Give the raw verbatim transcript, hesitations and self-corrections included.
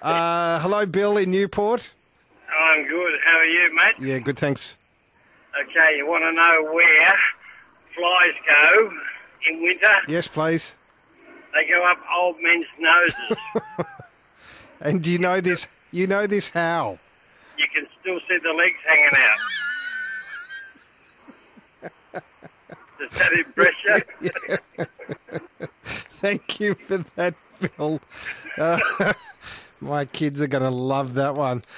Uh, hello, Bill in Newport. I'm good. How are you, mate? Yeah, good, thanks. Okay, you want to know where flies go in winter? Yes, please. They go up old men's noses. And do you know this? You know this how? You can still see the legs hanging out. Does that impress you? Thank you for that, Bill. Uh, my kids are going to love that one.